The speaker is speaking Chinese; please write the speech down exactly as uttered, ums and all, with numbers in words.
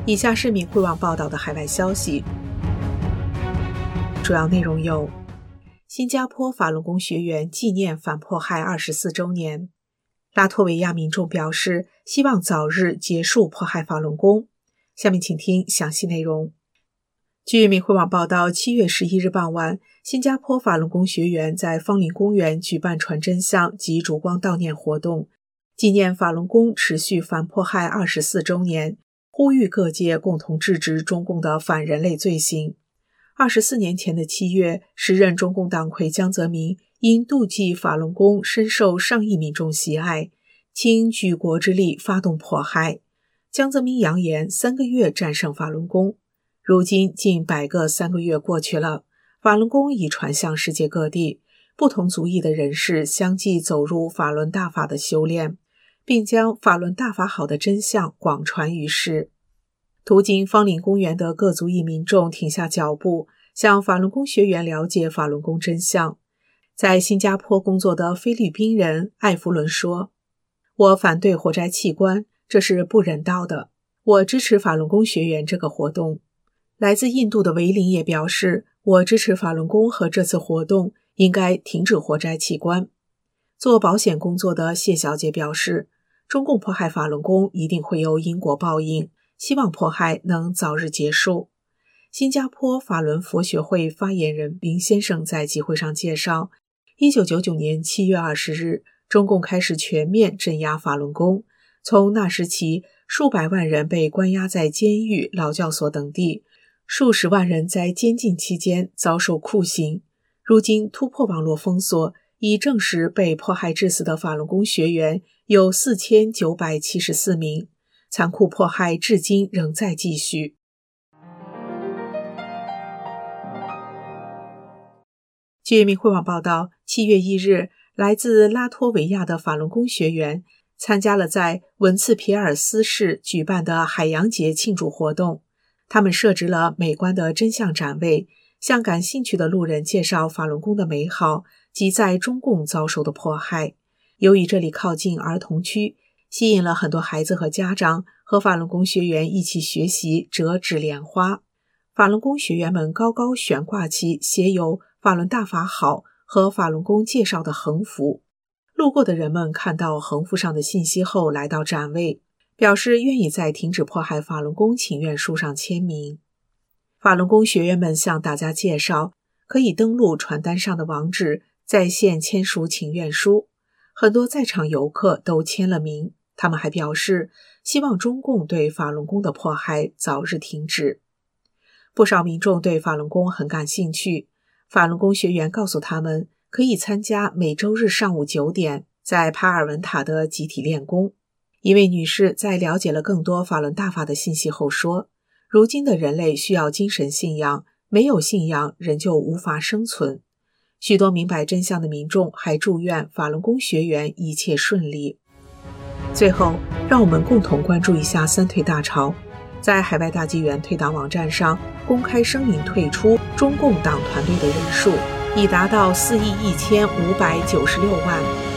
以下是敏慧网报道的海外消息，主要内容有：新加坡法轮功学员纪念反迫害二十四周年，拉脱维亚民众表示希望早日结束迫害法轮功。下面请听详细内容。据敏慧网报道，七月十一日傍晚，新加坡法轮功学员在芳林公园举办传真相及烛光悼念活动，纪念法轮功持续反迫害二十四周年，呼吁各界共同制止中共的反人类罪行。二十四年前的七月，时任中共党魁江泽民因妒忌法轮功深受上亿民众喜爱，倾举国之力发动迫害。江泽民扬言三个月战胜法轮功。如今近百个三个月过去了，法轮功已传向世界各地，不同族裔的人士相继走入法轮大法的修炼，并将法轮大法好的真相广传于世。途经芳林公园的各族裔民众停下脚步，向法轮功学员了解法轮功真相。在新加坡工作的菲律宾人艾弗伦说：“我反对活摘器官，这是不人道的。我支持法轮功学员这个活动。”来自印度的维林也表示：“我支持法轮功和这次活动，应该停止活摘器官。”做保险工作的谢小姐表示：“中共迫害法轮功一定会有因果报应，希望迫害能早日结束。”新加坡法轮佛学会发言人林先生在集会上介绍，一九九九年七月二十日，中共开始全面镇压法轮功，从那时起，数百万人被关押在监狱、劳教所等地，数十万人在监禁期间遭受酷刑。如今突破网络封锁，已证实被迫害致死的法轮功学员有四千九百七十四名，残酷迫害至今仍在继续。据敏慧网报道，七月一日，来自拉脱维亚的法轮功学员参加了在文茨皮尔斯市举办的海洋节庆祝活动。他们设置了美观的真相展位，向感兴趣的路人介绍法轮功的美好及在中共遭受的迫害。由于这里靠近儿童区，吸引了很多孩子和家长和法轮功学员一起学习折纸莲花。法轮功学员们高高悬挂起写有法轮大法好和法轮功介绍的横幅。路过的人们看到横幅上的信息后来到展位，表示愿意在停止迫害法轮功请愿书上签名。法轮功学员们向大家介绍，可以登录传单上的网址在线签署请愿书。很多在场游客都签了名，他们还表示希望中共对法轮功的迫害早日停止。不少民众对法轮功很感兴趣，法轮功学员告诉他们可以参加每周日上午九点在帕尔文塔的集体练功。一位女士在了解了更多法轮大法的信息后说，如今的人类需要精神信仰，没有信仰人就无法生存。许多明白真相的民众还祝愿法轮功学员一切顺利。最后，让我们共同关注一下三退大潮。在海外大纪元退党网站上公开声明退出中共党团队的人数已达到四亿一千五百九十六万。